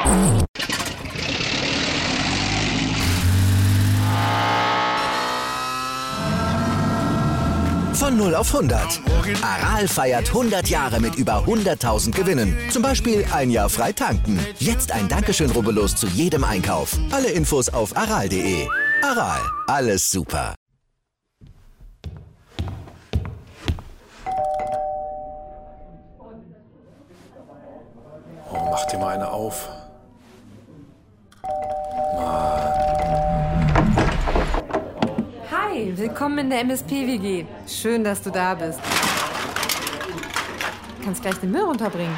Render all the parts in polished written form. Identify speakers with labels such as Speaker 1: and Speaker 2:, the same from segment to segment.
Speaker 1: Von 0 auf 100. Aral feiert 100 Jahre mit über 100.000 Gewinnen. Zum Beispiel ein Jahr frei tanken. Jetzt ein Dankeschön, rubbellos zu jedem Einkauf. Alle Infos auf aral.de. Aral, alles super.
Speaker 2: Oh, mach dir mal eine auf.
Speaker 3: Hi, willkommen in der MSP-WG. Schön, dass du da bist. Du kannst gleich den Müll runterbringen.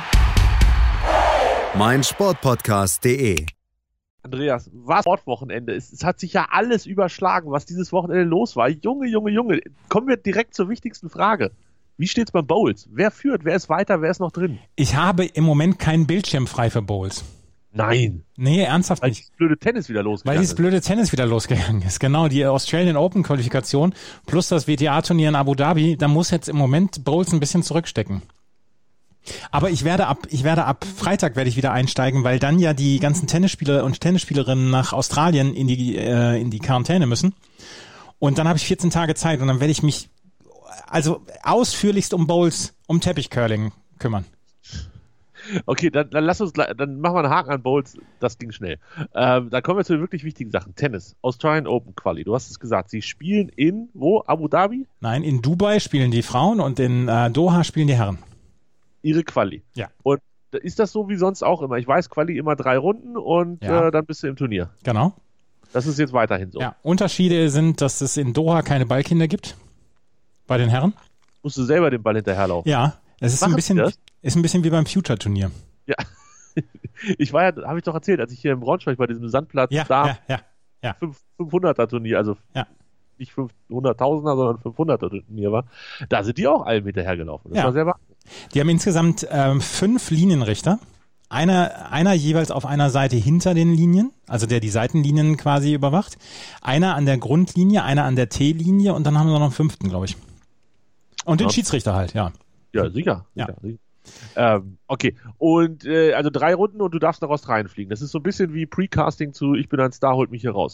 Speaker 4: meinsportpodcast.de.
Speaker 5: Andreas, was Sportwochenende ist. Es hat sich ja alles überschlagen, was dieses Wochenende los war. Junge. Kommen wir direkt zur wichtigsten Frage. Wie steht's beim Bowls? Wer führt? Wer ist weiter? Wer ist noch drin?
Speaker 6: Ich habe im Moment keinen Bildschirm frei für Bowls.
Speaker 5: Nein.
Speaker 6: Nee, ernsthaft
Speaker 5: Weil
Speaker 6: nicht.
Speaker 5: dieses blöde Tennis wieder losgegangen
Speaker 6: ist. Genau, die Australian Open Qualifikation plus das WTA-Turnier in Abu Dhabi, da muss jetzt im Moment Bowls ein bisschen zurückstecken. Aber ich werde ab Freitag werde ich wieder einsteigen, weil dann ja die ganzen Tennisspieler und Tennisspielerinnen nach Australien in die Quarantäne müssen. Und dann habe ich 14 Tage Zeit und dann werde ich mich ausführlichst um Bowls, um Teppichcurling kümmern.
Speaker 5: Okay, dann machen wir einen Haken an Bowls, das ging schnell. Dann kommen wir zu den wirklich wichtigen Sachen. Tennis, Australian Open Quali, du hast es gesagt, sie spielen in, wo, Abu Dhabi?
Speaker 6: Nein, in Dubai spielen die Frauen und in Doha spielen die Herren.
Speaker 5: Ihre Quali?
Speaker 6: Ja.
Speaker 5: Und ist das so wie sonst auch immer? Ich weiß, Quali immer 3 Runden und dann bist du im Turnier.
Speaker 6: Genau. Das
Speaker 5: ist jetzt weiterhin so.
Speaker 6: Ja, Unterschiede sind, dass es in Doha keine Ballkinder gibt, bei den Herren.
Speaker 5: Musst du selber den Ball hinterherlaufen?
Speaker 6: Ja, es ist ein bisschen wie beim Future-Turnier.
Speaker 5: Ja, habe ich doch erzählt, als ich hier im Braunschweig bei diesem Sandplatz 500er-Turnier, also nicht 500.000er, sondern 500er-Turnier war, da sind die auch alle hinterhergelaufen. Das war sehr beeindruckend.
Speaker 6: Die haben insgesamt 5 Linienrichter. Einer jeweils auf einer Seite hinter den Linien, also der die Seitenlinien quasi überwacht. Einer an der Grundlinie, einer an der T-Linie und dann haben wir noch einen 5., glaube ich. Und den Schiedsrichter halt, ja.
Speaker 5: Ja, sicher. Okay, und also 3 Runden und du darfst nach Australien fliegen. Das ist so ein bisschen wie Precasting zu Ich bin ein Star, holt mich hier raus.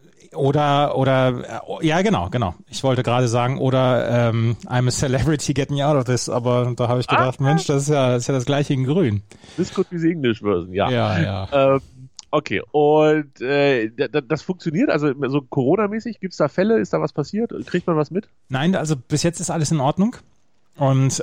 Speaker 6: Ja, genau. Ich wollte gerade sagen, I'm a celebrity, get me out of this, aber da habe ich gedacht, Mensch, das ist ja das gleiche in grün.
Speaker 5: This could be the English version, ja.
Speaker 6: Ja.
Speaker 5: Okay, und das funktioniert, also so Corona-mäßig, gibt es da Fälle, ist da was passiert, kriegt man was mit?
Speaker 6: Nein, also bis jetzt ist alles in Ordnung. Und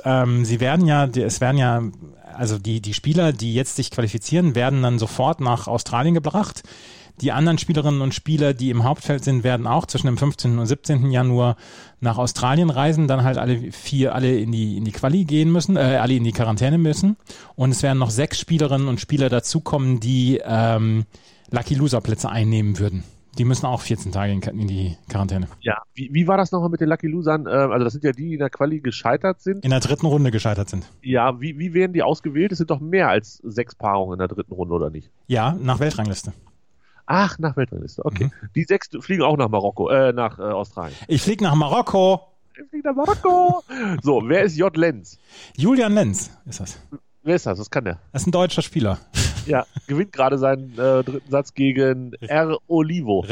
Speaker 6: die Spieler, die jetzt sich qualifizieren, werden dann sofort nach Australien gebracht. Die anderen Spielerinnen und Spieler, die im Hauptfeld sind, werden auch zwischen dem 15. und 17. Januar nach Australien reisen, dann halt alle in die Quali gehen müssen, alle in die Quarantäne müssen. Und es werden noch 6 Spielerinnen und Spieler dazukommen, die Lucky Loser Plätze einnehmen würden. Die müssen auch 14 Tage in die Quarantäne.
Speaker 5: Ja, wie war das nochmal mit den Lucky Losern? Also das sind ja die in der Quali gescheitert sind.
Speaker 6: In der 3. Runde gescheitert sind.
Speaker 5: Ja, wie werden die ausgewählt? Es sind doch mehr als 6 Paarungen in der 3. Runde, oder nicht?
Speaker 6: Ja, nach Weltrangliste.
Speaker 5: Ach, nach Weltrangliste, okay. Die 6 fliegen auch nach nach Australien.
Speaker 6: Ich fliege nach Marokko.
Speaker 5: So, wer ist J. Lenz?
Speaker 6: Julian Lenz ist das.
Speaker 5: Wer ist das? Was kann der?
Speaker 6: Das ist ein deutscher Spieler.
Speaker 5: Ja, gewinnt gerade seinen 3. Satz gegen Renzo Olivo.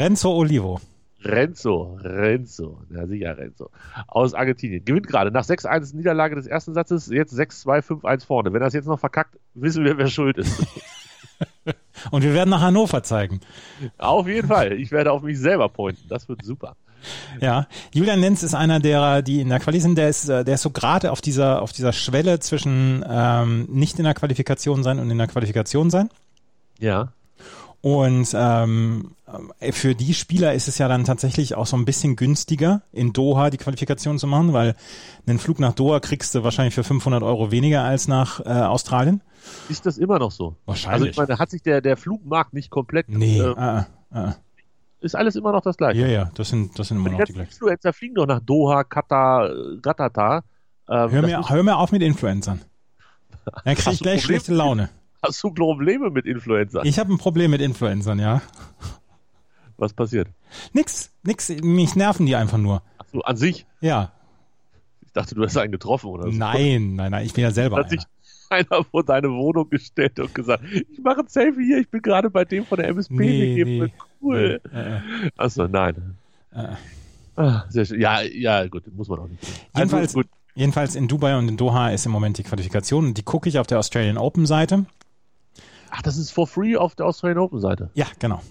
Speaker 5: Ja, sicher Renzo. Aus Argentinien. Gewinnt gerade nach 6-1 Niederlage des ersten Satzes, jetzt 6-2, 5-1 vorne. Wenn er es jetzt noch verkackt, wissen wir, wer schuld ist.
Speaker 6: Und wir werden nach Hannover zeigen.
Speaker 5: Auf jeden Fall. Ich werde auf mich selber pointen. Das wird super.
Speaker 6: Ja, Julian Lenz ist einer derer, die in der Quali sind. Der ist so gerade auf dieser Schwelle zwischen nicht in der Qualifikation sein und in der Qualifikation sein.
Speaker 5: Ja.
Speaker 6: Und für die Spieler ist es ja dann tatsächlich auch so ein bisschen günstiger, in Doha die Qualifikation zu machen, weil einen Flug nach Doha kriegst du wahrscheinlich für 500 € weniger als nach Australien.
Speaker 5: Ist das immer noch so?
Speaker 6: Wahrscheinlich.
Speaker 5: Also ich meine, hat sich der Flugmarkt nicht komplett...
Speaker 6: Nee,
Speaker 5: Ist alles immer noch das Gleiche?
Speaker 6: Ja, das sind immer noch die gleichen.
Speaker 5: Influencer fliegen doch nach Doha, Katar, Ratata.
Speaker 6: Hör mir auf mit Influencern. Dann krieg ich gleich schlechte Laune.
Speaker 5: Hast du Probleme mit Influencern?
Speaker 6: Ich habe ein Problem mit Influencern, ja.
Speaker 5: Was passiert?
Speaker 6: Nix. Mich nerven die einfach nur.
Speaker 5: Ach so, an sich?
Speaker 6: Ja.
Speaker 5: Ich dachte, du hast einen getroffen oder so.
Speaker 6: Nein, ich bin ja selber einer.
Speaker 5: einer vor deine Wohnung gestellt und gesagt, ich mache ein Selfie hier, ich bin gerade bei dem von der MSP gegeben. Cool. Achso, nein. Sehr schön. Ja, gut, muss man auch nicht.
Speaker 6: Jedenfalls in Dubai und in Doha ist im Moment die Qualifikation und die gucke ich auf der Australian Open Seite.
Speaker 5: Ach, das ist for free auf der Australian Open Seite?
Speaker 6: Ja, genau.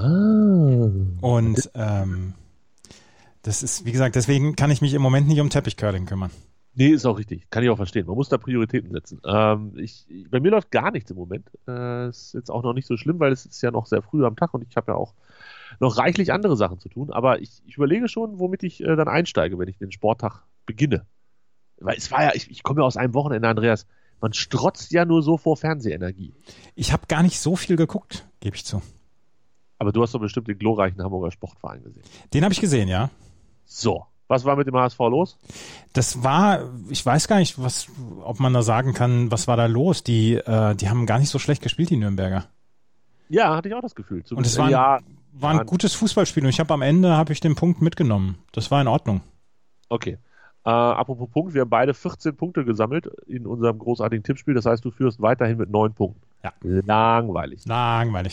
Speaker 6: Und das ist, wie gesagt, deswegen kann ich mich im Moment nicht um Teppichcurling kümmern.
Speaker 5: Nee, ist auch richtig. Kann ich auch verstehen. Man muss da Prioritäten setzen. Bei mir läuft gar nichts im Moment. Ist jetzt auch noch nicht so schlimm, weil es ist ja noch sehr früh am Tag und ich habe ja auch noch reichlich andere Sachen zu tun. Aber ich überlege schon, womit ich dann einsteige, wenn ich den Sporttag beginne. Weil es war ja, ich komme ja aus einem Wochenende, Andreas, man strotzt ja nur so vor Fernsehenergie. Ich
Speaker 6: habe gar nicht so viel geguckt, gebe ich zu.
Speaker 5: Aber du hast doch bestimmt den glorreichen Hamburger Sportverein gesehen.
Speaker 6: Den habe ich gesehen, ja.
Speaker 5: So, was war mit dem HSV los?
Speaker 6: Das war, ich weiß gar nicht, ob man da sagen kann, was war da los. Die haben gar nicht so schlecht gespielt, die Nürnberger.
Speaker 5: Ja, hatte ich auch das Gefühl.
Speaker 6: Und es war ein gutes Fußballspiel und am Ende den Punkt mitgenommen. Das war in Ordnung.
Speaker 5: Okay. Apropos Punkt, wir haben beide 14 Punkte gesammelt in unserem großartigen Tippspiel. Das heißt, du führst weiterhin mit 9 Punkten.
Speaker 6: Ja.
Speaker 5: Langweilig.
Speaker 6: Langweilig.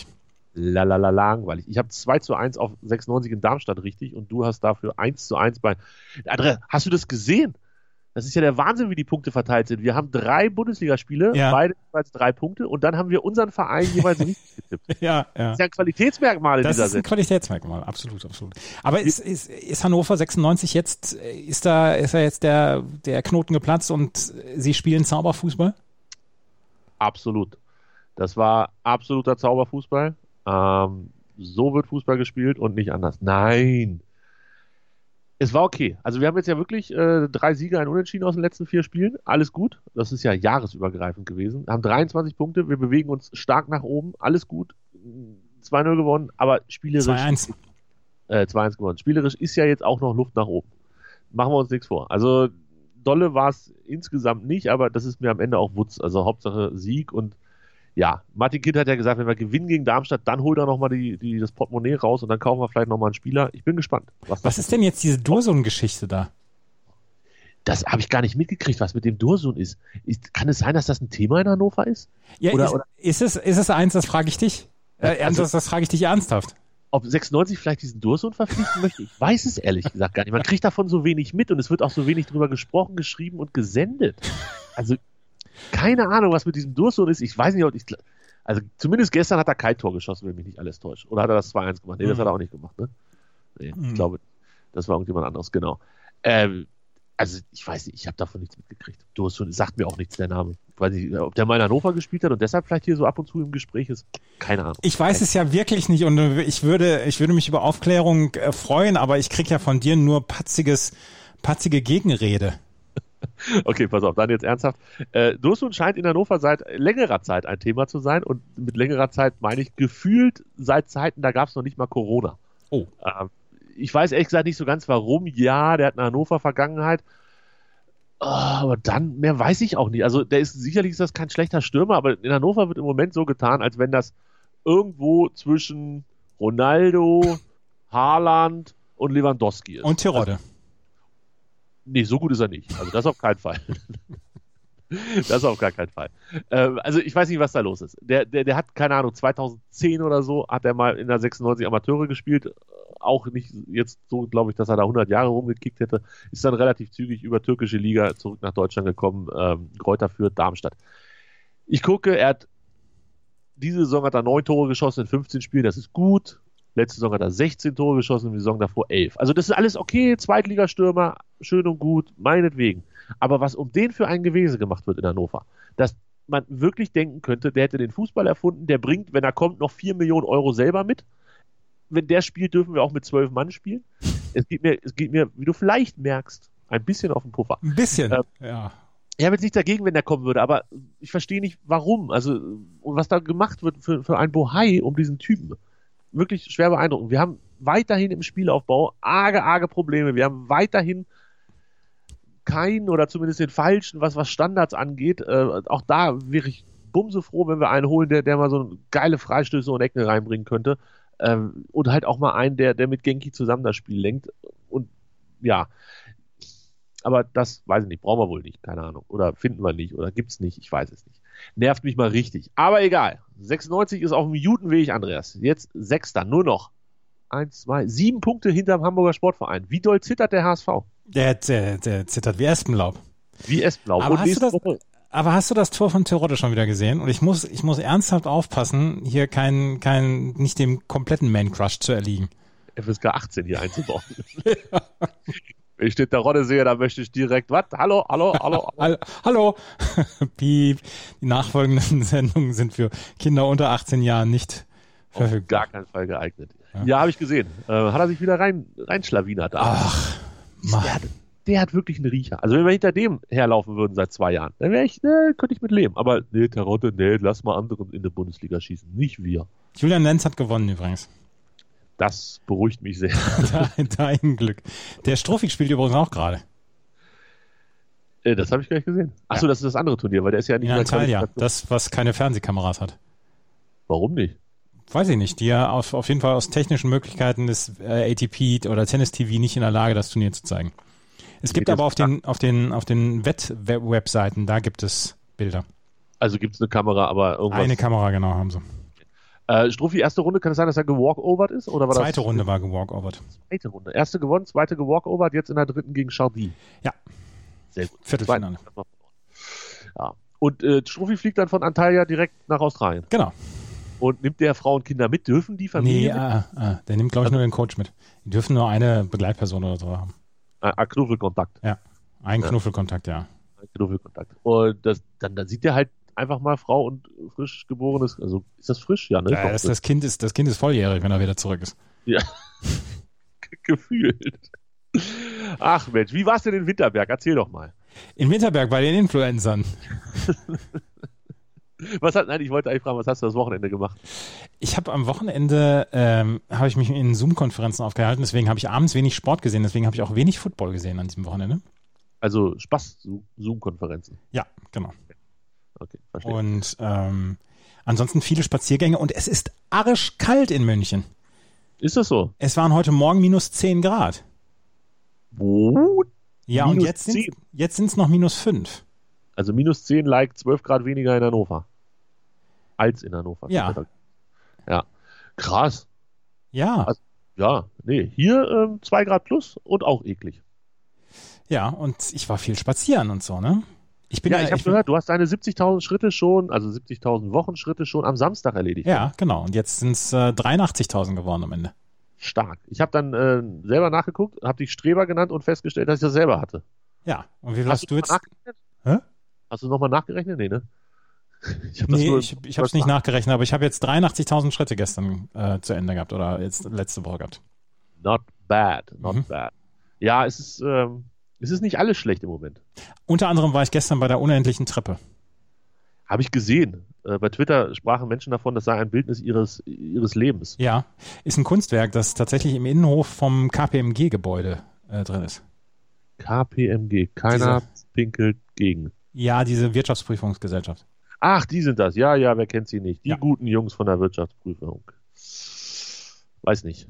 Speaker 5: Ich habe 2:1 auf 96 in Darmstadt richtig und du hast dafür 1:1 bei... Andrea, hast du das gesehen? Das ist ja der Wahnsinn, wie die Punkte verteilt sind. Wir haben 3 Bundesligaspiele, beide jeweils 3 Punkte und dann haben wir unseren Verein jeweils richtig getippt.
Speaker 6: Ja.
Speaker 5: Das ist ja ein Qualitätsmerkmal in dieser Sendung. Das ist ein
Speaker 6: Qualitätsmerkmal, absolut. Aber ist Hannover 96 jetzt, ist da jetzt der Knoten geplatzt und sie spielen Zauberfußball?
Speaker 5: Absolut. Das war absoluter Zauberfußball. So wird Fußball gespielt und nicht anders. Nein. Es war okay. Also wir haben jetzt ja wirklich 3 Siege, ein Unentschieden aus den letzten 4 Spielen. Alles gut. Das ist ja jahresübergreifend gewesen. Haben 23 Punkte. Wir bewegen uns stark nach oben. Alles gut. 2-0 gewonnen, aber spielerisch...
Speaker 6: 2-1.
Speaker 5: 2-1 gewonnen. Spielerisch ist ja jetzt auch noch Luft nach oben. Machen wir uns nichts vor. Also dolle war es insgesamt nicht, aber das ist mir am Ende auch Wutz. Also Hauptsache Sieg und ja, Martin Kind hat ja gesagt, wenn wir gewinnen gegen Darmstadt, dann holt er nochmal das Portemonnaie raus und dann kaufen wir vielleicht nochmal einen Spieler. Ich bin gespannt.
Speaker 6: Was ist denn jetzt diese Dursun-Geschichte da?
Speaker 5: Das habe ich gar nicht mitgekriegt, was mit dem Dursun ist. Kann es sein, dass das ein Thema in Hannover ist?
Speaker 6: Ja, oder? Ist es eins, das frage ich dich? Das frage ich dich ernsthaft.
Speaker 5: Ob 96 vielleicht diesen Dursun verpflichten möchte? Ich weiß es ehrlich gesagt gar nicht. Man kriegt davon so wenig mit und es wird auch so wenig drüber gesprochen, geschrieben und gesendet. Also keine Ahnung, was mit diesem Dursun ist. Ich weiß nicht, also zumindest gestern hat er kein Tor geschossen, wenn mich nicht alles täuscht. Oder hat er das 2-1 gemacht? Nee, das hat er auch nicht gemacht, ne? Nee, ich glaube, das war irgendjemand anderes, genau. Also ich weiß nicht, ich habe davon nichts mitgekriegt. Dursun sagt mir auch nichts, der Name. Ich weiß nicht, ob der mal in Hannover gespielt hat und deshalb vielleicht hier so ab und zu im Gespräch ist. Keine Ahnung.
Speaker 6: Ich weiß es ja wirklich nicht und ich würde mich über Aufklärung freuen, aber ich kriege ja von dir nur patzige Gegenrede.
Speaker 5: Okay, pass auf, dann jetzt ernsthaft. Dursun scheint in Hannover seit längerer Zeit ein Thema zu sein und mit längerer Zeit meine ich gefühlt seit Zeiten, da gab es noch nicht mal Corona.
Speaker 6: Oh.
Speaker 5: Ich weiß ehrlich gesagt nicht so ganz warum. Ja, der hat eine Hannover-Vergangenheit, aber dann mehr weiß ich auch nicht. Also sicherlich ist das kein schlechter Stürmer, aber in Hannover wird im Moment so getan, als wenn das irgendwo zwischen Ronaldo, Haaland und Lewandowski ist.
Speaker 6: Und Terodde.
Speaker 5: Also, nee, so gut ist er nicht. Also das auf keinen Fall. Das auf gar keinen Fall. Also ich weiß nicht, was da los ist. Der hat, keine Ahnung, 2010 oder so hat er mal in der 96 Amateure gespielt. Auch nicht jetzt so, glaube ich, dass er da 100 Jahre rumgekickt hätte. Ist dann relativ zügig über türkische Liga zurück nach Deutschland gekommen. Greuther Fürth, Darmstadt. Ich gucke, diese Saison hat er 9 Tore geschossen in 15 Spielen. Das ist gut. Letzte Saison hat er 16 Tore geschossen, die Saison davor 11. Also das ist alles okay, Zweitligastürmer, schön und gut, meinetwegen. Aber was um den für ein Gewese gemacht wird in Hannover, dass man wirklich denken könnte, der hätte den Fußball erfunden, der bringt, wenn er kommt, noch 4 Millionen Euro selber mit. Wenn der spielt, dürfen wir auch mit 12 Mann spielen. Es geht mir, wie du vielleicht merkst, ein bisschen auf den Puffer.
Speaker 6: Ein bisschen, ja.
Speaker 5: Ich habe jetzt nichts dagegen, wenn der kommen würde, aber ich verstehe nicht, warum. Also, und was da gemacht wird für ein Bohai um diesen Typen. Wirklich schwer beeindruckend. Wir haben weiterhin im Spielaufbau arge Probleme. Wir haben weiterhin keinen oder zumindest den falschen, was Standards angeht. Auch da wäre ich bumsefroh, wenn wir einen holen, der mal so geile Freistöße und Ecken reinbringen könnte. Und halt auch mal einen, der mit Genki zusammen das Spiel lenkt. Und ja, Aber das, weiß ich nicht, brauchen wir wohl nicht, keine Ahnung. Oder finden wir nicht, oder gibt's nicht, ich weiß es nicht. Nervt mich mal richtig. Aber egal. 96 ist auf dem guten Weg, Andreas. Jetzt 6. nur noch. 1, 2, 7 Punkte hinterm Hamburger Sportverein. Wie doll zittert der HSV?
Speaker 6: Der zittert wie Espenlaub.
Speaker 5: Wie Espenlaub.
Speaker 6: Aber hast du das Tor von Terodde schon wieder gesehen? Und ich muss ernsthaft aufpassen, hier nicht dem kompletten Man-Crush zu erliegen.
Speaker 5: FSK 18 hier einzubauen. Wenn ich den Terodde sehe, dann möchte ich direkt, was? Hallo.
Speaker 6: Hallo. Piep. Die nachfolgenden Sendungen sind für Kinder unter 18 Jahren nicht verfügbar.
Speaker 5: Auf gar keinen Fall geeignet. Ja, habe ich gesehen. Hat er sich wieder reinschlawinert.
Speaker 6: Ach, Mann.
Speaker 5: Der hat wirklich einen Riecher. Also wenn wir hinter dem herlaufen würden seit 2 Jahren, dann könnte ich mit leben. Aber Terodde, lass mal andere in der Bundesliga schießen. Nicht wir.
Speaker 6: Julian Lenz hat gewonnen übrigens.
Speaker 5: Das beruhigt mich sehr.
Speaker 6: Dein Glück. Der Struffig spielt übrigens auch gerade.
Speaker 5: Das habe ich gar nicht gesehen. Achso, das ist das andere Turnier, weil der ist ja nicht
Speaker 6: in Antalya, das, was keine Fernsehkameras hat.
Speaker 5: Warum nicht?
Speaker 6: Weiß ich nicht. Die ja auf jeden Fall aus technischen Möglichkeiten ist ATP oder Tennis TV nicht in der Lage, das Turnier zu zeigen. Es gibt aber auf den Webseiten, da gibt es Bilder.
Speaker 5: Also gibt es eine Kamera, aber irgendwas.
Speaker 6: Eine Kamera, genau, haben sie.
Speaker 5: Struffi, erste Runde, kann es sein, dass er gewalkovert ist? Oder war
Speaker 6: zweite Runde war gewalkovert.
Speaker 5: Zweite Runde. Erste gewonnen, zweite gewalkovert, jetzt in der dritten gegen Chardy.
Speaker 6: Ja.
Speaker 5: Sehr gut.
Speaker 6: Viertelfinale.
Speaker 5: Ja. Und Struffi fliegt dann von Antalya direkt nach Australien.
Speaker 6: Genau.
Speaker 5: Und nimmt der Frau und Kinder mit? Dürfen die Familie
Speaker 6: mit? Der nimmt, glaube ich, nur den Coach mit. Die dürfen nur eine Begleitperson oder so haben.
Speaker 5: Ein Knuffelkontakt.
Speaker 6: Ja, Knuffelkontakt, ja.
Speaker 5: Ein Knuffelkontakt. Und dann sieht der halt einfach mal Frau und frisch geborenes, also ist das frisch? Ja, ne?
Speaker 6: Ja, das Kind ist volljährig, wenn er wieder zurück ist.
Speaker 5: Ja, gefühlt. Ach Mensch, wie war's denn in Winterberg? Erzähl doch mal.
Speaker 6: In Winterberg bei den Influencern.
Speaker 5: Ich wollte eigentlich fragen, was hast du das Wochenende gemacht?
Speaker 6: Ich habe am Wochenende habe ich mich in Zoom-Konferenzen aufgehalten, deswegen habe ich abends wenig Sport gesehen, deswegen habe ich auch wenig Football gesehen an diesem Wochenende.
Speaker 5: Also Spaß-Zoom-Konferenzen.
Speaker 6: Ja, genau.
Speaker 5: Okay, verstehe.
Speaker 6: Und ansonsten viele Spaziergänge und es ist arschkalt in München.
Speaker 5: Ist das so?
Speaker 6: Es waren heute Morgen minus 10 Grad.
Speaker 5: Wo?
Speaker 6: Ja, und jetzt sind es noch minus 5.
Speaker 5: Also minus 10 like 12 Grad weniger in Hannover. Als in Hannover.
Speaker 6: Ja.
Speaker 5: Ja. Krass.
Speaker 6: Ja.
Speaker 5: Also, hier 2 Grad plus und auch eklig.
Speaker 6: Ja, und ich war viel spazieren und so, ne? Ich
Speaker 5: habe gehört, du hast deine 70.000 Schritte schon, also 70.000 Wochenschritte schon am Samstag erledigt.
Speaker 6: Ja, genau. Und jetzt sind es 83.000 geworden am Ende.
Speaker 5: Stark. Ich habe dann selber nachgeguckt, habe dich Streber genannt und festgestellt, dass ich das selber hatte.
Speaker 6: Ja. Und wie viel hast du jetzt?
Speaker 5: Hä? Hast du nochmal nachgerechnet? Nee, ne?
Speaker 6: Ich habe es nicht nachgerechnet, aber ich habe jetzt 83.000 Schritte gestern zu Ende gehabt oder jetzt letzte Woche gehabt.
Speaker 5: Not bad. Ja, es ist nicht alles schlecht im Moment.
Speaker 6: Unter anderem war ich gestern bei der unendlichen Treppe.
Speaker 5: Habe ich gesehen. Bei Twitter sprachen Menschen davon, das sei ein Bildnis ihres Lebens.
Speaker 6: Ja, ist ein Kunstwerk, das tatsächlich im Innenhof vom KPMG-Gebäude drin ist.
Speaker 5: KPMG, keiner pinkelt gegen.
Speaker 6: Ja, diese Wirtschaftsprüfungsgesellschaft.
Speaker 5: Ach, die sind das. Ja, wer kennt sie nicht? Die guten Jungs von der Wirtschaftsprüfung. Weiß nicht.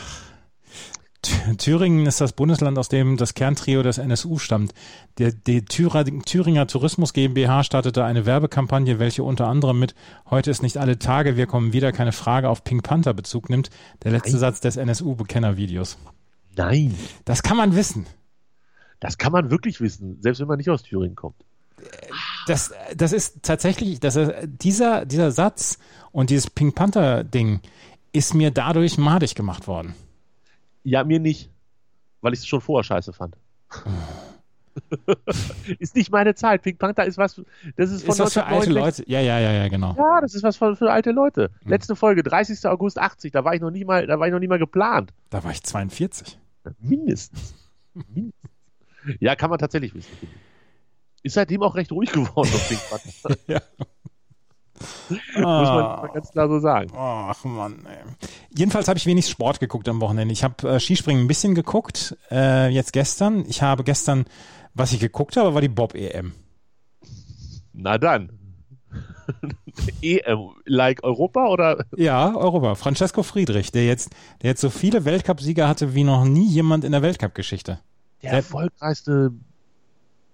Speaker 6: Thüringen ist das Bundesland, aus dem das Kerntrio des NSU stammt. Die Thüringer Tourismus GmbH startete eine Werbekampagne, welche unter anderem mit "Heute ist nicht alle Tage, wir kommen wieder, keine Frage" auf Pink Panther Bezug nimmt. Der letzte Satz des NSU-Bekennervidios.
Speaker 5: Nein.
Speaker 6: Das kann man wissen.
Speaker 5: Das kann man wirklich wissen, selbst wenn man nicht aus Thüringen kommt.
Speaker 6: Das ist tatsächlich, dieser Satz und dieses Pink Panther-Ding ist mir dadurch madig gemacht worden.
Speaker 5: Ja, mir nicht, weil ich es schon vorher scheiße fand. Ist nicht meine Zeit. Pink Panther ist was, das ist von
Speaker 6: ist was für alte Leute. Ja, genau.
Speaker 5: Ja, das ist was für alte Leute. Letzte Folge, 30. August 80, da war ich noch nie mal geplant.
Speaker 6: Da war ich 42.
Speaker 5: Mindestens. Ja, kann man tatsächlich wissen. Ist seitdem auch recht ruhig geworden auf Pink Panther. Ja. Muss man ganz klar so sagen.
Speaker 6: Ach Mann, ey. Jedenfalls habe ich wenig Sport geguckt am Wochenende. Ich habe Skispringen ein bisschen geguckt, jetzt gestern. Ich habe gestern, was ich geguckt habe, war die Bob-EM.
Speaker 5: Na dann. EM, like Europa oder?
Speaker 6: Ja, Europa. Francesco Friedrich, der jetzt so viele Weltcup-Sieger hatte wie noch nie jemand in der Weltcup-Geschichte.
Speaker 5: Der erfolgreichste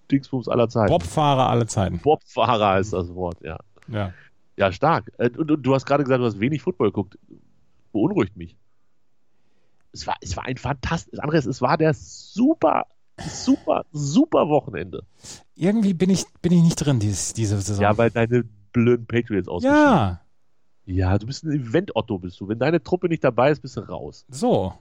Speaker 5: Dingsbums aller Zeiten.
Speaker 6: Bobfahrer aller Zeiten.
Speaker 5: Bobfahrer ist das Wort, ja. Ja, stark. Und du hast gerade gesagt, du hast wenig Football geguckt. Beunruhigt mich. Es war ein fantastisch, Andreas, es war der super Wochenende.
Speaker 6: Irgendwie bin ich nicht drin diese Saison.
Speaker 5: Ja, weil deine blöden Patriots ausgeschieden.
Speaker 6: Ja.
Speaker 5: Ja, du bist ein Event-Otto, bist du. Wenn deine Truppe nicht dabei ist, bist du raus.
Speaker 6: So.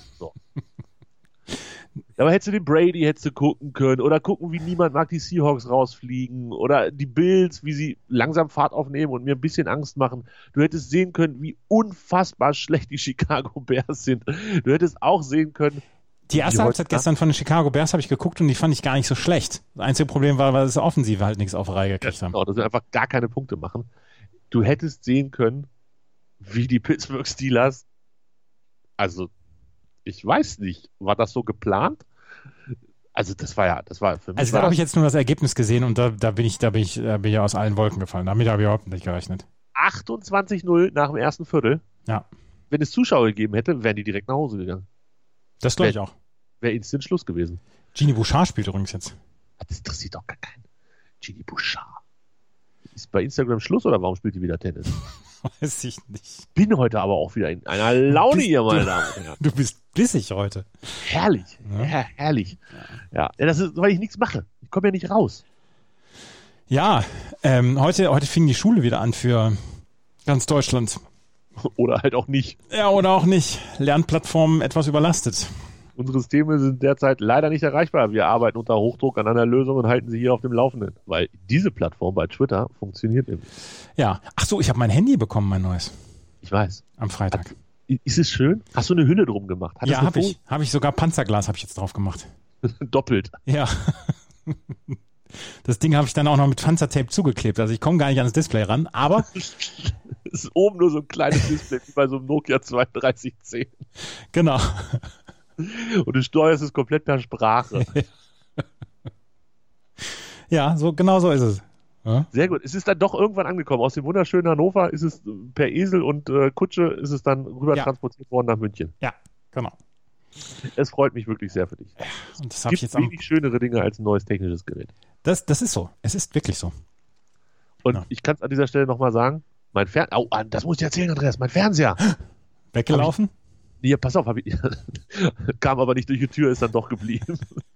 Speaker 5: Aber hättest du den Brady gucken können oder gucken, wie niemand mag die Seahawks rausfliegen oder die Bills, wie sie langsam Fahrt aufnehmen und mir ein bisschen Angst machen. Du hättest sehen können, wie unfassbar schlecht die Chicago Bears sind. Du hättest auch sehen können,
Speaker 6: die erste Halbzeit gestern von den Chicago Bears habe ich geguckt und die fand ich gar nicht so schlecht. Das einzige Problem war, weil das Offensive halt nichts auf die Reihe gekriegt haben.
Speaker 5: Genau, dass wir einfach gar keine Punkte machen. Du hättest sehen können, wie die Pittsburgh Steelers, also ich weiß nicht, war das so geplant? Also das war für mich.
Speaker 6: Also da habe ich jetzt nur das Ergebnis gesehen und da bin ich aus allen Wolken gefallen. Damit habe ich überhaupt nicht gerechnet.
Speaker 5: 28-0 nach dem ersten Viertel.
Speaker 6: Ja.
Speaker 5: Wenn es Zuschauer gegeben hätte, wären die direkt nach Hause gegangen.
Speaker 6: Das glaube ich auch.
Speaker 5: Wäre instant Schluss gewesen.
Speaker 6: Genie Bouchard spielt übrigens jetzt.
Speaker 5: Das interessiert doch gar keinen. Genie Bouchard. Ist bei Instagram Schluss oder warum spielt die wieder Tennis?
Speaker 6: Weiß ich nicht.
Speaker 5: Bin heute aber auch wieder in einer Laune hier, meine Damen und Herren.
Speaker 6: Du bist bissig heute.
Speaker 5: Herrlich. Ja, herrlich. Ja, das ist, weil ich nichts mache. Ich komme ja nicht raus.
Speaker 6: Ja, heute fing die Schule wieder an für ganz Deutschland.
Speaker 5: Oder halt auch nicht.
Speaker 6: Ja, oder auch nicht. Lernplattformen etwas überlastet.
Speaker 5: Unsere Systeme sind derzeit leider nicht erreichbar. Wir arbeiten unter Hochdruck an einer Lösung und halten sie hier auf dem Laufenden. Weil diese Plattform bei Twitter funktioniert nämlich.
Speaker 6: Ja. Ach so, ich habe mein Handy bekommen, mein neues.
Speaker 5: Ich weiß.
Speaker 6: Am Freitag.
Speaker 5: Ist es schön? Hast du eine Hülle drum gemacht?
Speaker 6: Ja, habe ich. Habe ich sogar Panzerglas habe ich jetzt drauf gemacht.
Speaker 5: Doppelt.
Speaker 6: Ja. Das Ding habe ich dann auch noch mit Panzertape zugeklebt. Also ich komme gar nicht ans Display ran, aber...
Speaker 5: Es ist oben nur so ein kleines Display, wie bei so einem Nokia 3210.
Speaker 6: Genau.
Speaker 5: Und du steuerst es komplett per Sprache.
Speaker 6: Ja, genau so ist es. Ja?
Speaker 5: Sehr gut. Es ist dann doch irgendwann angekommen. Aus dem wunderschönen Hannover ist es per Esel und Kutsche ist es dann rüber transportiert worden nach München.
Speaker 6: Ja, genau.
Speaker 5: Es freut mich wirklich sehr für dich.
Speaker 6: Und das
Speaker 5: es gibt wenig schönere Dinge als ein neues technisches Gerät.
Speaker 6: Das ist so. Es ist wirklich so.
Speaker 5: Und ich kann es an dieser Stelle nochmal sagen, mein Fernseher, das muss ich erzählen, Andreas, mein Fernseher.
Speaker 6: Weggelaufen?
Speaker 5: Nee, pass auf, kam aber nicht durch die Tür, ist dann doch geblieben.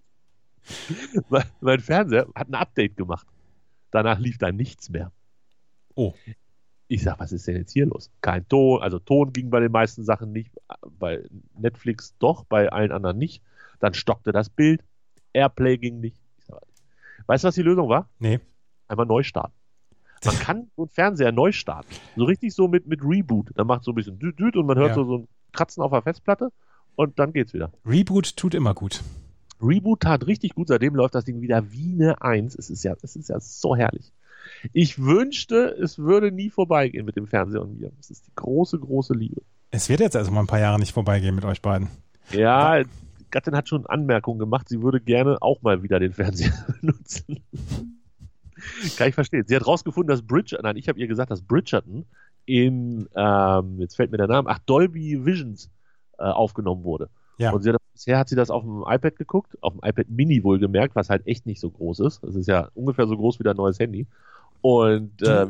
Speaker 5: Mein Fernseher hat ein Update gemacht. Danach lief da nichts mehr.
Speaker 6: Oh.
Speaker 5: Ich sag, was ist denn jetzt hier los? Kein Ton, also Ton ging bei den meisten Sachen nicht, bei Netflix doch, bei allen anderen nicht. Dann stockte das Bild, Airplay ging nicht. Weißt du, was die Lösung war?
Speaker 6: Nee.
Speaker 5: Einmal neu starten. Man kann so einen Fernseher neu starten. So richtig so mit Reboot. Dann macht so ein bisschen düt und man hört so ein Kratzen auf der Festplatte und dann geht's wieder.
Speaker 6: Reboot tut immer gut.
Speaker 5: Reboot tat richtig gut. Seitdem läuft das Ding wieder wie eine Eins. Es ist ja so herrlich. Ich wünschte, es würde nie vorbeigehen mit dem Fernseher und mir. Das ist die große, große Liebe.
Speaker 6: Es wird jetzt also mal ein paar Jahre nicht vorbeigehen mit euch beiden.
Speaker 5: Ja, die Gattin hat schon Anmerkungen gemacht. Sie würde gerne auch mal wieder den Fernseher benutzen. Kann ich verstehen. Sie hat rausgefunden, dass ich habe ihr gesagt, dass Bridgerton in, jetzt fällt mir der Name, Dolby Visions aufgenommen wurde.
Speaker 6: Ja.
Speaker 5: Und bisher hat sie das auf dem iPad geguckt, auf dem iPad Mini wohlgemerkt, was halt echt nicht so groß ist. Das ist ja ungefähr so groß wie dein neues Handy. Und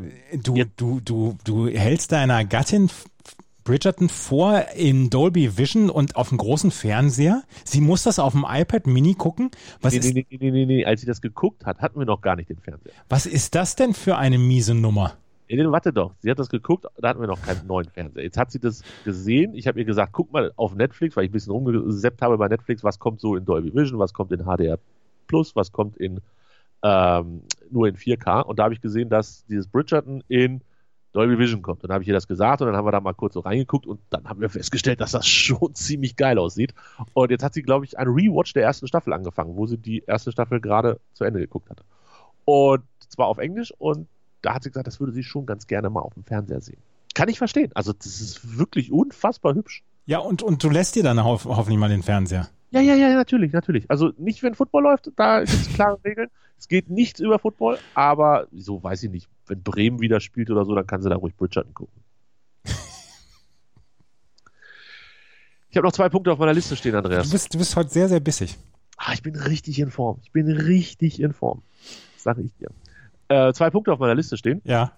Speaker 6: du hältst deiner Gattin Bridgerton vor in Dolby Vision und auf dem großen Fernseher? Sie muss das auf dem iPad Mini gucken?
Speaker 5: Nee. Als sie das geguckt hat, hatten wir noch gar nicht den Fernseher.
Speaker 6: Was ist das denn für eine miese Nummer?
Speaker 5: Warte doch, sie hat das geguckt, da hatten wir noch keinen neuen Fernseher. Jetzt hat sie das gesehen, ich habe ihr gesagt, guck mal auf Netflix, weil ich ein bisschen rumgesappt habe bei Netflix, was kommt so in Dolby Vision, was kommt in HDR Plus, was kommt in nur in 4K. Und da habe ich gesehen, dass dieses Bridgerton in Dolby Vision kommt. Und dann habe ich ihr das gesagt und dann haben wir da mal kurz so reingeguckt und dann haben wir festgestellt, dass das schon ziemlich geil aussieht. Und jetzt hat sie, glaube ich, einen Rewatch der ersten Staffel angefangen, wo sie die erste Staffel gerade zu Ende geguckt hatte. Und zwar auf Englisch und da hat sie gesagt, das würde sie schon ganz gerne mal auf dem Fernseher sehen. Kann ich verstehen. Also das ist wirklich unfassbar hübsch.
Speaker 6: Ja, und du lässt dir dann hoffentlich mal den Fernseher.
Speaker 5: Ja, natürlich. Also nicht, wenn Football läuft, da gibt es klare Regeln. Es geht nichts über Football, aber so weiß ich nicht, wenn Bremen wieder spielt oder so, dann kann sie da ruhig Bridgerton gucken. Ich habe noch 2 Punkte auf meiner Liste stehen, Andreas.
Speaker 6: Du bist heute sehr, sehr bissig.
Speaker 5: Ich bin richtig in Form. Das sage ich dir. 2 Punkte auf meiner Liste stehen.
Speaker 6: Ja.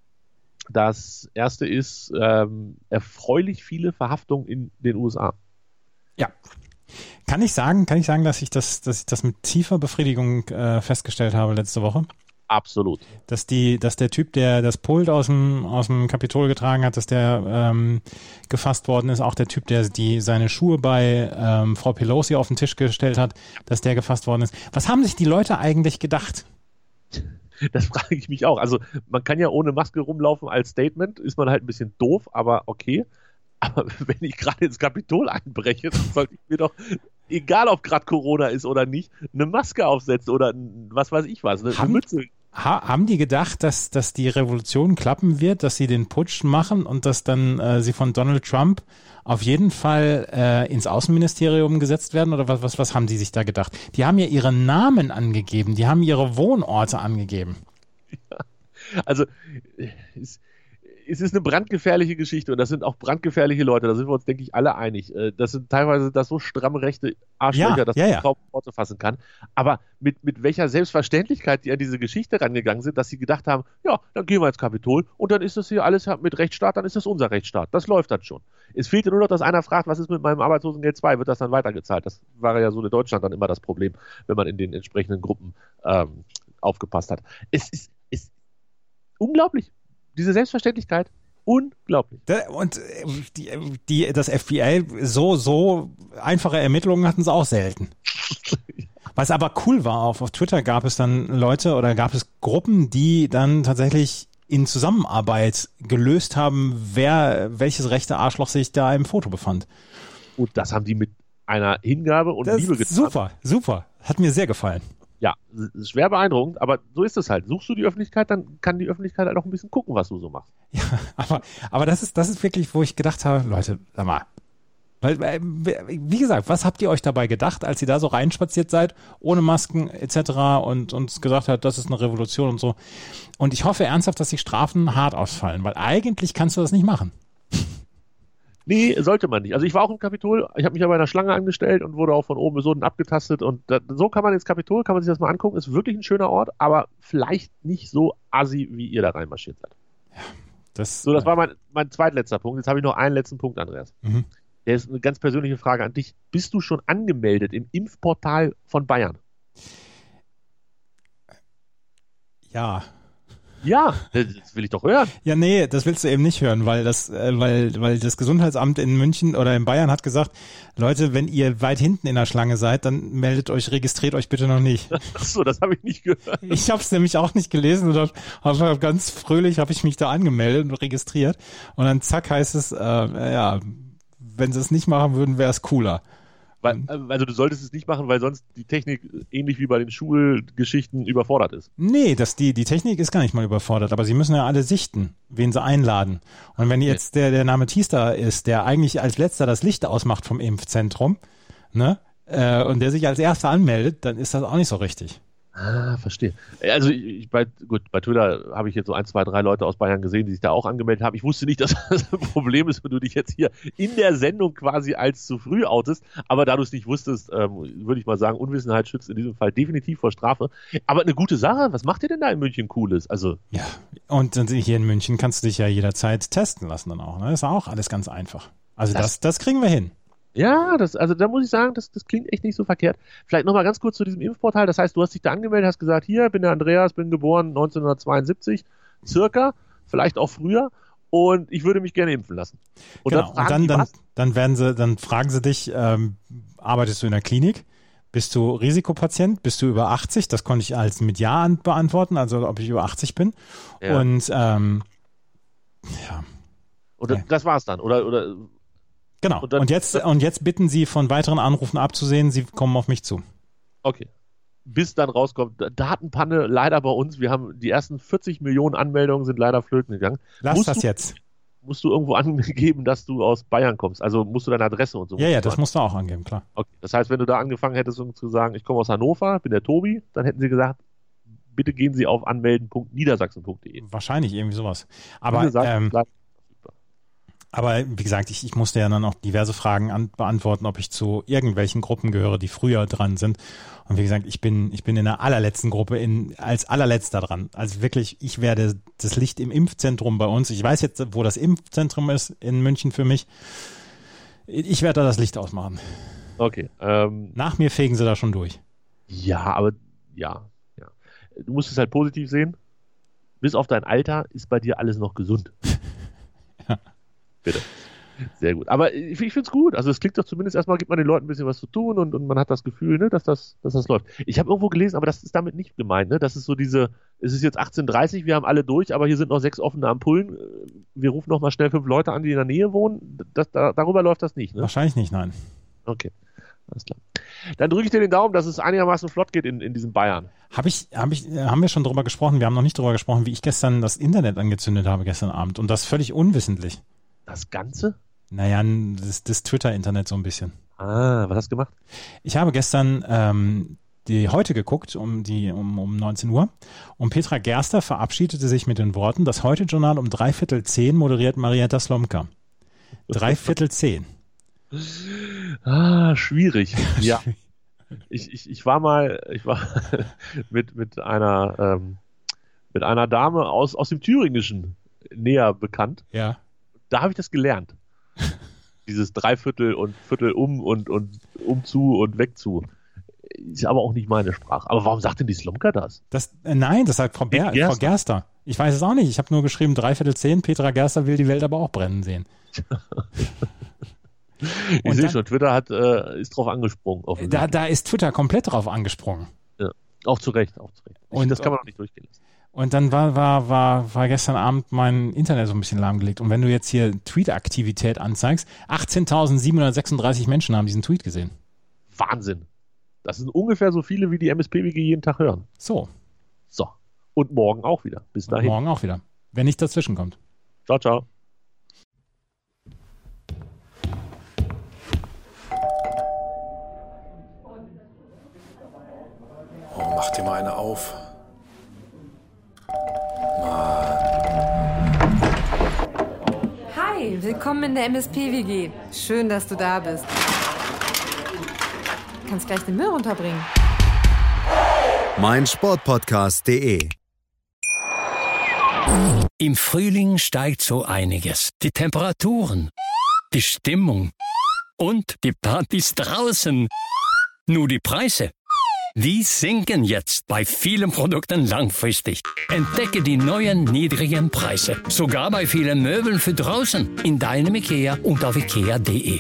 Speaker 5: Das erste ist erfreulich viele Verhaftungen in den USA.
Speaker 6: Ja. Kann ich sagen, dass ich das mit tiefer Befriedigung festgestellt habe letzte Woche?
Speaker 5: Absolut.
Speaker 6: Dass der Typ, der das Pult aus dem Kapitol getragen hat, dass der gefasst worden ist, auch der Typ, der seine Schuhe bei Frau Pelosi auf den Tisch gestellt hat, dass der gefasst worden ist. Was haben sich die Leute eigentlich gedacht?
Speaker 5: Das frage ich mich auch. Also man kann ja ohne Maske rumlaufen als Statement, ist man halt ein bisschen doof, aber okay. Aber wenn ich gerade ins Kapitol einbreche, dann sollte ich mir doch, egal ob gerade Corona ist oder nicht, eine Maske aufsetzen oder was weiß ich was, eine Mütze.
Speaker 6: Haben die gedacht, dass die Revolution klappen wird, dass sie den Putsch machen und dass dann sie von Donald Trump auf jeden Fall ins Außenministerium gesetzt werden? Oder was haben die sich da gedacht? Die haben ja ihre Namen angegeben, die haben ihre Wohnorte angegeben.
Speaker 5: Ja, also es ist eine brandgefährliche Geschichte und das sind auch brandgefährliche Leute, da sind wir uns, denke ich, alle einig. Das sind teilweise so stramme rechte Arschlöcher, dass man kaum Worte fassen kann. Aber mit welcher Selbstverständlichkeit die an diese Geschichte rangegangen sind, dass sie gedacht haben, ja, dann gehen wir ins Kapitol und dann ist das hier alles mit Rechtsstaat, dann ist das unser Rechtsstaat. Das läuft dann schon. Es fehlte nur noch, dass einer fragt, was ist mit meinem Arbeitslosengeld 2? Wird das dann weitergezahlt? Das war ja so in Deutschland dann immer das Problem, wenn man in den entsprechenden Gruppen aufgepasst hat. Es ist unglaublich. Diese Selbstverständlichkeit, unglaublich.
Speaker 6: Und das FBI, so einfache Ermittlungen hatten sie auch selten. Was aber cool war, auf Twitter gab es dann Leute oder gab es Gruppen, die dann tatsächlich in Zusammenarbeit gelöst haben, welches rechte Arschloch sich da im Foto befand.
Speaker 5: Und das haben die mit einer Hingabe und Liebe getan.
Speaker 6: Super. Hat mir sehr gefallen.
Speaker 5: Ja, schwer beeindruckend, aber so ist es halt. Suchst du die Öffentlichkeit, dann kann die Öffentlichkeit halt auch ein bisschen gucken, was du so machst.
Speaker 6: Ja, aber das ist wirklich, wo ich gedacht habe, Leute, sag mal, weil, wie gesagt, was habt ihr euch dabei gedacht, als ihr da so reinspaziert seid, ohne Masken etc. und uns gesagt hat, das ist eine Revolution und so. Und ich hoffe ernsthaft, dass die Strafen hart ausfallen, weil eigentlich kannst du das nicht machen.
Speaker 5: Nee, sollte man nicht. Also ich war auch im Kapitol, ich habe mich aber in einer Schlange angestellt und wurde auch von oben bis unten abgetastet und so kann man ins Kapitol, kann man sich das mal angucken, ist wirklich ein schöner Ort, aber vielleicht nicht so assi, wie ihr da reinmarschiert seid.
Speaker 6: Ja,
Speaker 5: das war mein zweitletzter Punkt. Jetzt habe ich noch einen letzten Punkt, Andreas.
Speaker 6: Mhm.
Speaker 5: Der ist eine ganz persönliche Frage an dich. Bist du schon angemeldet im Impfportal von Bayern?
Speaker 6: Ja.
Speaker 5: Ja, das will ich doch hören.
Speaker 6: Ja, nee, das willst du eben nicht hören, weil das Gesundheitsamt in München oder in Bayern hat gesagt, Leute, wenn ihr weit hinten in der Schlange seid, dann registriert euch bitte noch nicht.
Speaker 5: Ach so, das habe ich nicht gehört.
Speaker 6: Ich habe es nämlich auch nicht gelesen und hab ganz fröhlich habe ich mich da angemeldet und registriert und dann zack heißt es, wenn sie es nicht machen würden, wäre es cooler.
Speaker 5: Also du solltest es nicht machen, weil sonst die Technik ähnlich wie bei den Schulgeschichten überfordert ist.
Speaker 6: Nee, die Technik ist gar nicht mal überfordert, aber sie müssen ja alle sichten, wen sie einladen. Und wenn jetzt der Name Tiester ist, der eigentlich als letzter das Licht ausmacht vom Impfzentrum, ne, und der sich als erster anmeldet, dann ist das auch nicht so richtig.
Speaker 5: Ah, verstehe. Also bei Twitter habe ich jetzt so 1, 2, 3 Leute aus Bayern gesehen, die sich da auch angemeldet haben. Ich wusste nicht, dass das ein Problem ist, wenn du dich jetzt hier in der Sendung quasi als zu früh outest. Aber da du es nicht wusstest, würde ich mal sagen, Unwissenheit schützt in diesem Fall definitiv vor Strafe. Aber eine gute Sache, was macht ihr denn da in München Cooles? Also
Speaker 6: ja, und hier in München kannst du dich ja jederzeit testen lassen dann auch. Ne? Das ist auch alles ganz einfach. Also das kriegen wir hin.
Speaker 5: Ja, da muss ich sagen, das klingt echt nicht so verkehrt. Vielleicht nochmal ganz kurz zu diesem Impfportal. Das heißt, du hast dich da angemeldet, hast gesagt, hier, bin der Andreas, bin geboren 1972, circa, vielleicht auch früher, und ich würde mich gerne impfen lassen. Und
Speaker 6: genau, dann fragen sie dich, arbeitest du in der Klinik? Bist du Risikopatient? Bist du über 80? Das konnte ich als mit Ja beantworten, also ob ich über 80 bin. Ja. Und
Speaker 5: das war's dann, oder
Speaker 6: genau. Und jetzt bitten Sie, von weiteren Anrufen abzusehen. Sie kommen auf mich zu. Okay.
Speaker 5: Bis dann rauskommt, Datenpanne leider bei uns. Wir haben die ersten 40 Millionen Anmeldungen sind leider flöten gegangen.
Speaker 6: Jetzt.
Speaker 5: Musst du irgendwo angeben, dass du aus Bayern kommst? Also musst du deine Adresse und so.
Speaker 6: Ja, das musst du auch angeben, klar.
Speaker 5: Okay. Das heißt, wenn du da angefangen hättest, um zu sagen, ich komme aus Hannover, bin der Tobi, dann hätten sie gesagt, bitte gehen Sie auf anmelden.niedersachsen.de.
Speaker 6: Wahrscheinlich irgendwie sowas. Aber Aber wie gesagt, ich musste ja dann auch diverse Fragen beantworten, ob ich zu irgendwelchen Gruppen gehöre, die früher dran sind. Und wie gesagt, ich bin in der allerletzten Gruppe als allerletzter dran. Also wirklich, ich werde das Licht im Impfzentrum bei uns. Ich weiß jetzt, wo das Impfzentrum ist in München für mich. Ich werde da das Licht ausmachen.
Speaker 5: Okay.
Speaker 6: Nach mir fegen sie da schon durch.
Speaker 5: Ja, aber ja. Du musst es halt positiv sehen. Bis auf dein Alter ist bei dir alles noch gesund.
Speaker 6: Ja.
Speaker 5: Bitte. Sehr gut. Aber ich finde es gut. Also es klingt doch zumindest erstmal, gibt man den Leuten ein bisschen was zu tun und man hat das Gefühl, ne, dass das läuft. Ich habe irgendwo gelesen, aber das ist damit nicht gemeint. Ne? Das ist so es ist jetzt 18:30, wir haben alle durch, aber hier sind noch 6 offene Ampullen. Wir rufen noch mal schnell 5 Leute an, die in der Nähe wohnen. Darüber läuft das nicht, ne?
Speaker 6: Wahrscheinlich nicht, nein.
Speaker 5: Okay, alles klar. Dann drücke ich dir den Daumen, dass es einigermaßen flott geht in diesem Bayern.
Speaker 6: Haben wir schon drüber gesprochen? Wir haben noch nicht drüber gesprochen, wie ich gestern das Internet angezündet habe gestern Abend und das völlig unwissentlich.
Speaker 5: Das Ganze?
Speaker 6: Naja, das Twitter-Internet so ein bisschen.
Speaker 5: Was hast du gemacht?
Speaker 6: Ich habe gestern die Heute geguckt, um 19 Uhr. Und Petra Gerster verabschiedete sich mit den Worten, das Heute-Journal um 9:45 moderiert Marietta Slomka. 9:45.
Speaker 5: Schwierig. Ja. Ich war mit einer Dame aus dem Thüringischen näher bekannt.
Speaker 6: Ja.
Speaker 5: Da habe ich das gelernt. Dieses Dreiviertel und Viertel um und zu und weg zu. Ist aber auch nicht meine Sprache. Aber warum sagt denn die Slomka das?
Speaker 6: Nein, das sagt Frau Gerster. Ich weiß es auch nicht. Ich habe nur geschrieben 9:45, Petra Gerster will die Welt aber auch brennen sehen.
Speaker 5: Ich sehe schon, Twitter ist drauf angesprungen.
Speaker 6: Da ist Twitter komplett drauf angesprungen.
Speaker 5: Ja, auch zu Recht. Und das kann man auch nicht durchgehen lassen.
Speaker 6: Und dann war gestern Abend mein Internet so ein bisschen lahmgelegt. Und wenn du jetzt hier Tweet-Aktivität anzeigst, 18.736 Menschen haben diesen Tweet gesehen.
Speaker 5: Wahnsinn. Das sind ungefähr so viele, wie die MSPWG jeden Tag hören.
Speaker 6: So.
Speaker 5: Und morgen auch wieder. Bis dahin.
Speaker 6: Morgen auch wieder. Wenn nichts dazwischen kommt.
Speaker 5: Ciao, ciao.
Speaker 2: Oh, mach dir mal eine auf.
Speaker 3: Hi, willkommen in der MSP-WG. Schön, dass du da bist. Du kannst gleich den Müll runterbringen.
Speaker 4: meinsportpodcast.de.
Speaker 7: Im Frühling steigt so einiges. Die Temperaturen, die Stimmung und die Partys draußen. Nur die Preise, die sinken jetzt bei vielen Produkten langfristig. Entdecke die neuen niedrigen Preise. Sogar bei vielen Möbeln für draußen. In deinem IKEA und auf ikea.de.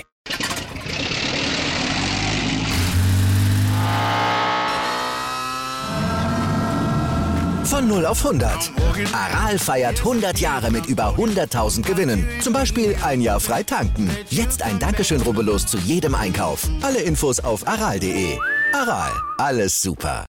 Speaker 1: Von 0 auf 100. Aral feiert 100 Jahre mit über 100.000 Gewinnen. Zum Beispiel ein Jahr frei tanken. Jetzt ein Dankeschön, rubbellos zu jedem Einkauf. Alle Infos auf aral.de. Aral, alles super.